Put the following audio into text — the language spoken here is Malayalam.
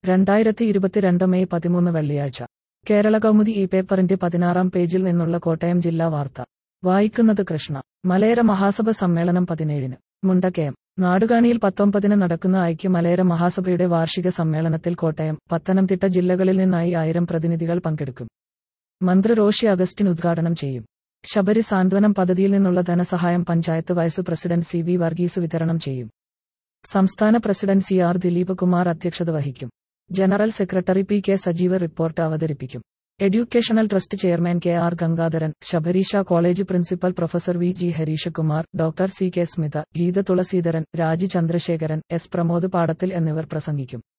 2022 മെയ് 13 വെള്ളിയാഴ്ച കേരളകൗമുദി ഈ പേപ്പറിന്റെ 16-ാം പേജിൽ നിന്നുള്ള കോട്ടയം ജില്ലാ വാർത്ത വായിക്കുന്നത് കൃഷ്ണ. മലയര മഹാസഭ സമ്മേളനം 17-ന് മുണ്ടക്കയം. നാടുകാണിയിൽ 19-ന് നടക്കുന്ന ഐക്യ മലയര മഹാസഭയുടെ വാർഷിക സമ്മേളനത്തിൽ കോട്ടയം, പത്തനംതിട്ട ജില്ലകളിൽ നിന്നായി 1000 പ്രതിനിധികൾ പങ്കെടുക്കും. മന്ത്രി റോഷി അഗസ്റ്റിൻ ഉദ്ഘാടനം ചെയ്യും. ശബരി സാന്ത്വനം പദ്ധതിയിൽ നിന്നുള്ള ധനസഹായം panchayat vice president C V Varghese വിതരണം ചെയ്യും. സംസ്ഥാന president C R Dileep Kumar അധ്യക്ഷത വഹിക്കും. General secretary P K Sajeev report അവതരിപ്പിക്കും. Educational trust chairman K R Gangadharan, Sabareesha college principal professor V G Harish Kumar, doctor C K Smitha, Geetha Thulaseedharan, Raji Chandrasekharan, S Pramod പാടത്തിൽ എന്നിവർ പ്രസംഗിക്കും.